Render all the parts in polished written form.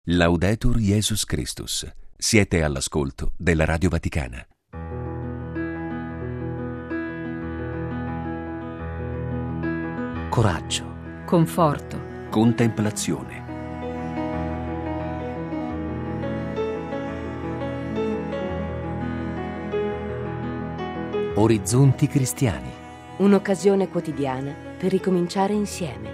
Laudetur Jesus Christus. Siete all'ascolto della Radio Vaticana. Coraggio, conforto, Contemplazione. orizzonti cristiani. Un'occasione quotidiana per ricominciare insieme.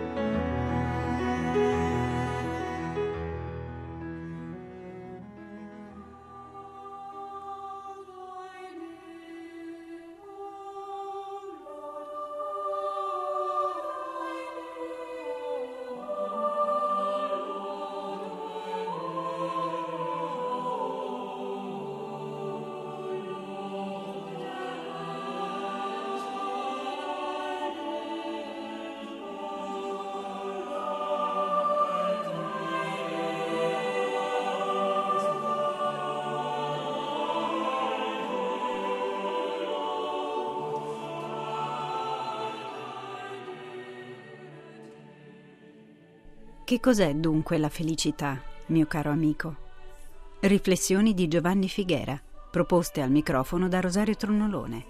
Che cos'è dunque la felicità, mio caro amico? Riflessioni di Giovanni Figuera, proposte al microfono da Rosario Tronnolone.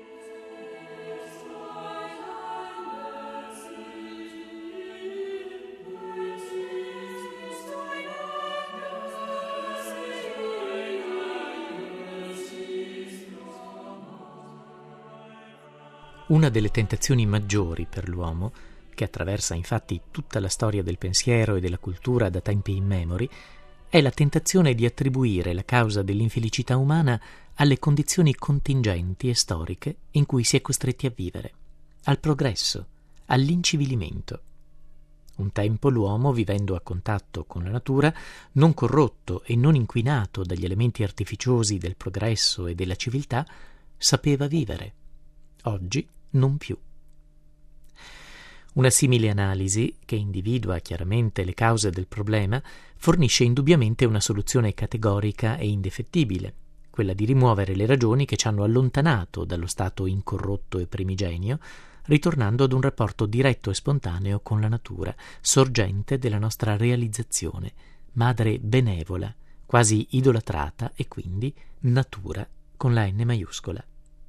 Una delle tentazioni maggiori per l'uomo, che attraversa infatti tutta la storia del pensiero e della cultura da tempi immemori, è la tentazione di attribuire la causa dell'infelicità umana alle condizioni contingenti e storiche in cui si è costretti a vivere, al progresso, all'incivilimento. Un tempo l'uomo, vivendo a contatto con la natura, non corrotto e non inquinato dagli elementi artificiosi del progresso e della civiltà, sapeva vivere. Oggi non più. Una simile analisi, che individua chiaramente le cause del problema, fornisce indubbiamente una soluzione categorica e indefettibile, quella di rimuovere le ragioni che ci hanno allontanato dallo stato incorrotto e primigenio, ritornando ad un rapporto diretto e spontaneo con la natura, sorgente della nostra realizzazione, madre benevola, quasi idolatrata e quindi natura con la N maiuscola.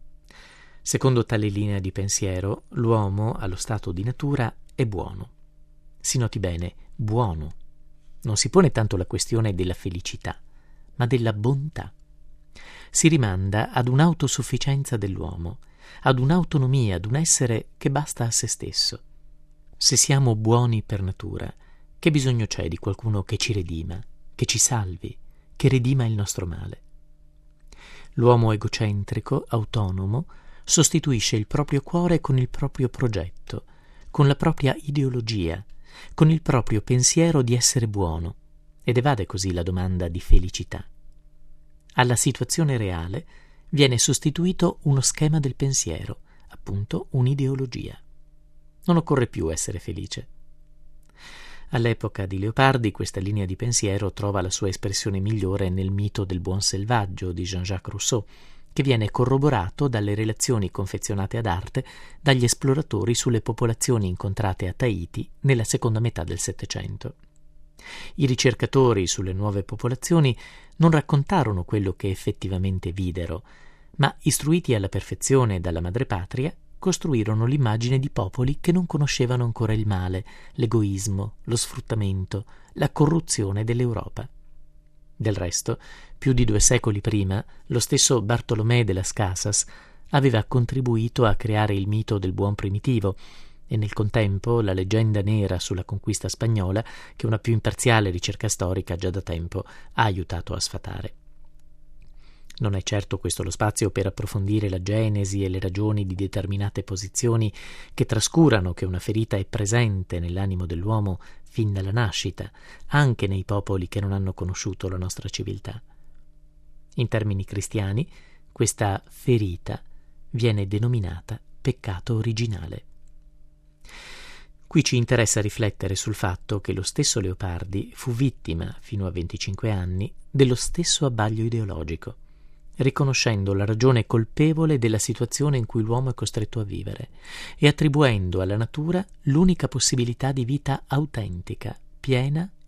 Secondo tale linea di pensiero, l'uomo, allo stato di natura, è buono. Si noti bene, buono. Non si pone tanto la questione della felicità, ma della bontà. Si rimanda ad un'autosufficienza dell'uomo, ad un'autonomia, ad un essere che basta a se stesso. Se siamo buoni per natura, che bisogno c'è di qualcuno che ci redima, che ci salvi, che redima il nostro male? L'uomo egocentrico, autonomo, sostituisce il proprio cuore con il proprio progetto, con la propria ideologia, con il proprio pensiero di essere buono, ed evade così la domanda di felicità. Alla situazione reale viene sostituito uno schema del pensiero, appunto un'ideologia. Non occorre più essere felice. All'epoca di Leopardi questa linea di pensiero trova la sua espressione migliore nel mito del buon selvaggio di Jean-Jacques Rousseau, che viene corroborato dalle relazioni confezionate ad arte dagli esploratori sulle popolazioni incontrate a Tahiti nella seconda metà del Settecento. I ricercatori sulle nuove popolazioni non raccontarono quello che effettivamente videro, ma, istruiti alla perfezione dalla madrepatria, costruirono l'immagine di popoli che non conoscevano ancora il male, l'egoismo, lo sfruttamento, la corruzione dell'Europa. Del resto, più di 2 secoli prima, lo stesso Bartolomé de las Casas aveva contribuito a creare il mito del buon primitivo e nel contempo la leggenda nera sulla conquista spagnola che una più imparziale ricerca storica già da tempo ha aiutato a sfatare. Non è certo questo lo spazio per approfondire la genesi e le ragioni di determinate posizioni che trascurano che una ferita è presente nell'animo dell'uomo fin dalla nascita, anche nei popoli che non hanno conosciuto la nostra civiltà. In termini cristiani, questa ferita viene denominata peccato originale. Qui ci interessa riflettere sul fatto che lo stesso Leopardi fu vittima, fino a 25 anni, dello stesso abbaglio ideologico, riconoscendo la ragione colpevole della situazione in cui l'uomo è costretto a vivere e attribuendo alla natura l'unica possibilità di vita autentica, piena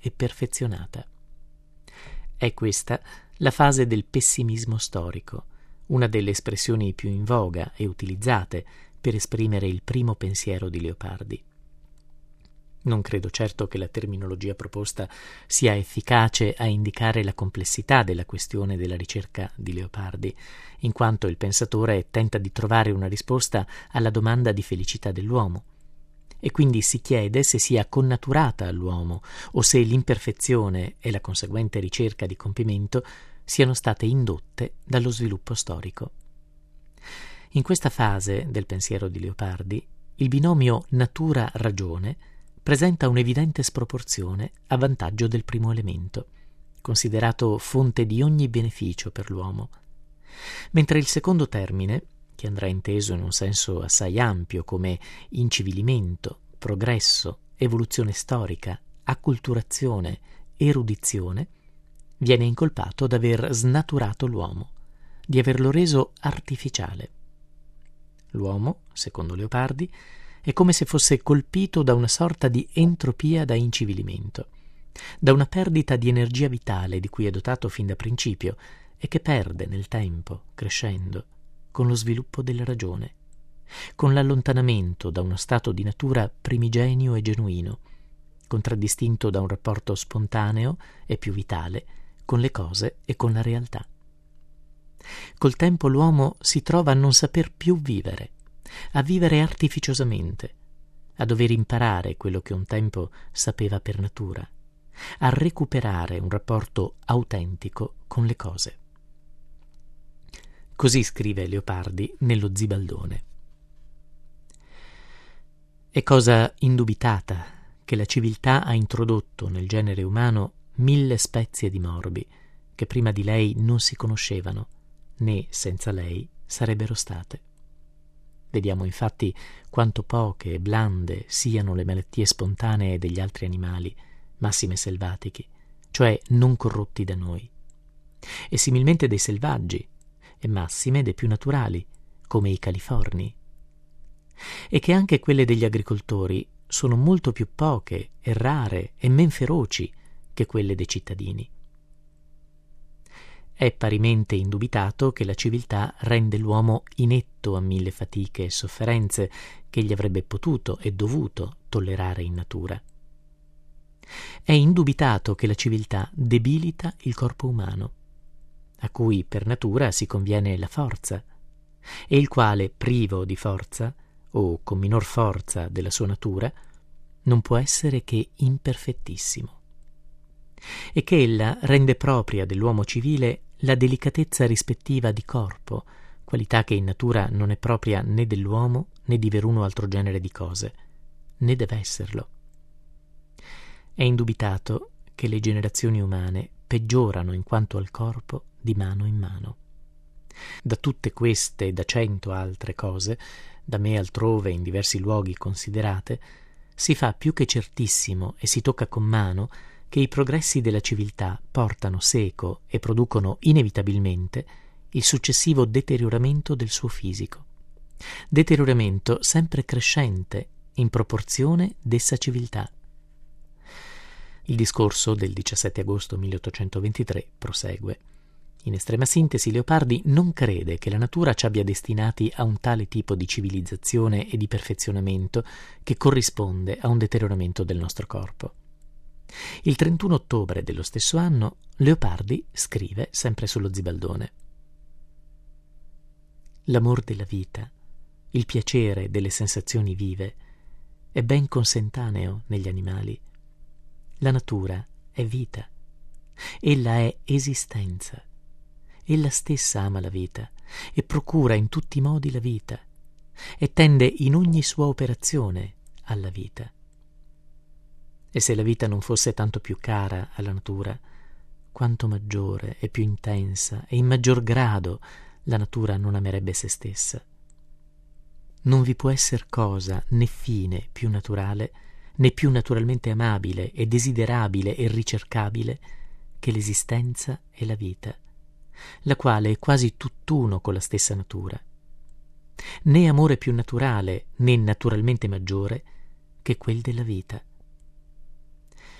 e perfezionata. È questa la fase del pessimismo storico, una delle espressioni più in voga e utilizzate per esprimere il primo pensiero di Leopardi. Non credo certo che la terminologia proposta sia efficace a indicare la complessità della questione della ricerca di Leopardi, in quanto il pensatore tenta di trovare una risposta alla domanda di felicità dell'uomo, e quindi si chiede se sia connaturata all'uomo o se l'imperfezione e la conseguente ricerca di compimento siano state indotte dallo sviluppo storico. In questa fase del pensiero di Leopardi, il binomio natura-ragione presenta un'evidente sproporzione a vantaggio del primo elemento, considerato fonte di ogni beneficio per l'uomo, mentre il secondo termine, che andrà inteso in un senso assai ampio come incivilimento, progresso, evoluzione storica, acculturazione, erudizione, viene incolpato d'aver snaturato l'uomo, di averlo reso artificiale. L'uomo, secondo Leopardi, è come se fosse colpito da una sorta di entropia da incivilimento, da una perdita di energia vitale di cui è dotato fin da principio e che perde nel tempo, crescendo, con lo sviluppo della ragione, con l'allontanamento da uno stato di natura primigenio e genuino, contraddistinto da un rapporto spontaneo e più vitale con le cose e con la realtà. Col tempo l'uomo si trova a non saper più vivere, a vivere artificiosamente, a dover imparare quello che un tempo sapeva per natura, a recuperare un rapporto autentico con le cose. Così scrive Leopardi nello Zibaldone. È cosa indubitata che la civiltà ha introdotto nel genere umano 1000 spezie di morbi che prima di lei non si conoscevano, né senza lei sarebbero state. Vediamo infatti quanto poche e blande siano le malattie spontanee degli altri animali, massime selvatichi, cioè non corrotti da noi, e similmente dei selvaggi, e massime dei più naturali, come i californi, e che anche quelle degli agricoltori sono molto più poche e rare e men feroci che quelle dei cittadini. È parimente indubitato che la civiltà rende l'uomo inetto a 1000 fatiche e sofferenze che egli avrebbe potuto e dovuto tollerare in natura. È indubitato che la civiltà debilita il corpo umano, a cui per natura si conviene la forza, e il quale, privo di forza, o con minor forza della sua natura, non può essere che imperfettissimo, e che ella rende propria dell'uomo civile la delicatezza rispettiva di corpo, qualità che in natura non è propria né dell'uomo né di veruno altro genere di cose, né deve esserlo. È indubitato che le generazioni umane peggiorano in quanto al corpo di mano in mano. Da tutte queste e da 100 altre cose, da me altrove in diversi luoghi considerate, si fa più che certissimo e si tocca con mano che i progressi della civiltà portano seco e producono inevitabilmente il successivo deterioramento del suo fisico, deterioramento sempre crescente in proporzione d'essa civiltà. Il discorso del 17 agosto 1823 prosegue. In estrema sintesi, Leopardi non crede che la natura ci abbia destinati a un tale tipo di civilizzazione e di perfezionamento che corrisponde a un deterioramento del nostro corpo. Il 31 ottobre dello stesso anno Leopardi scrive, sempre sullo Zibaldone: «L'amor della vita, il piacere delle sensazioni vive, è ben consentaneo negli animali. La natura è vita, ella è esistenza. Ella stessa ama la vita e procura in tutti i modi la vita e tende in ogni sua operazione alla vita. E se la vita non fosse tanto più cara alla natura, quanto maggiore e più intensa e in maggior grado la natura non amerebbe se stessa. Non vi può esser cosa né fine più naturale, né più naturalmente amabile e desiderabile e ricercabile che l'esistenza e la vita, la quale è quasi tutt'uno con la stessa natura. Né amore più naturale né naturalmente maggiore che quel della vita.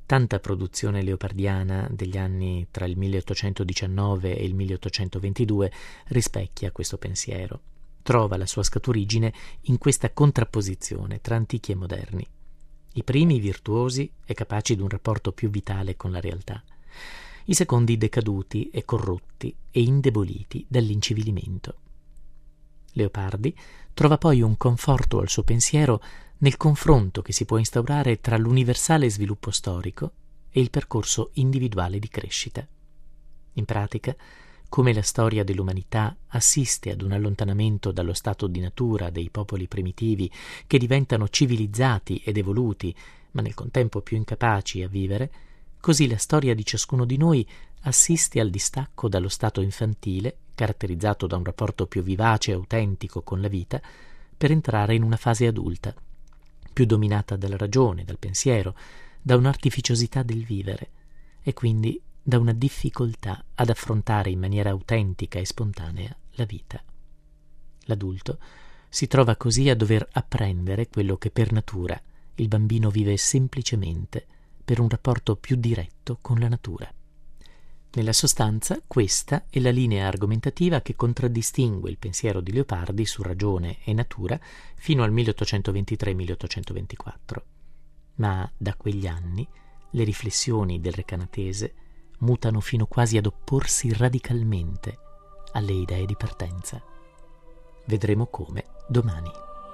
Tanta produzione leopardiana degli anni tra il 1819 e il 1822 rispecchia questo pensiero. Trova la sua scaturigine in questa contrapposizione tra antichi e moderni. I primi virtuosi e capaci di un rapporto più vitale con la realtà, i secondi decaduti e corrotti e indeboliti dall'incivilimento. Leopardi trova poi un conforto al suo pensiero nel confronto che si può instaurare tra l'universale sviluppo storico e il percorso individuale di crescita. In pratica, come la storia dell'umanità assiste ad un allontanamento dallo stato di natura dei popoli primitivi che diventano civilizzati ed evoluti, ma nel contempo più incapaci a vivere, così la storia di ciascuno di noi assiste al distacco dallo stato infantile, caratterizzato da un rapporto più vivace e autentico con la vita, per entrare in una fase adulta, più dominata dalla ragione, dal pensiero, da un'artificiosità del vivere e quindi da una difficoltà ad affrontare in maniera autentica e spontanea la vita. L'adulto si trova così a dover apprendere quello che per natura il bambino vive semplicemente per un rapporto più diretto con la natura. Nella sostanza, questa è la linea argomentativa che contraddistingue il pensiero di Leopardi su ragione e natura fino al 1823-1824. Ma da quegli anni le riflessioni del recanatese mutano fino quasi ad opporsi radicalmente alle idee di partenza. Vedremo come domani.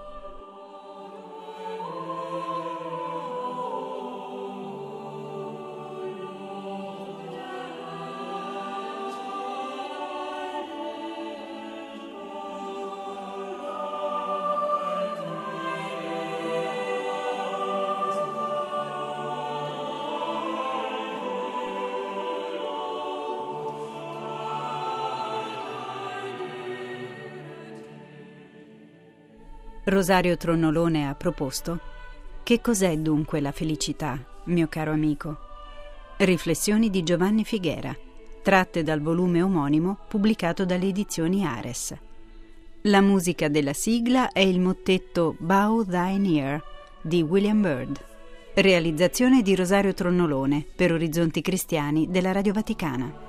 Rosario Tronnolone ha proposto Che cos'è dunque la felicità, mio caro amico? Riflessioni di Giovanni Figuera, tratte dal volume omonimo pubblicato dalle edizioni Ares. La musica della sigla è il mottetto Bow Thine Ear di William Byrd. Realizzazione di Rosario Tronnolone per Orizzonti Cristiani della Radio Vaticana.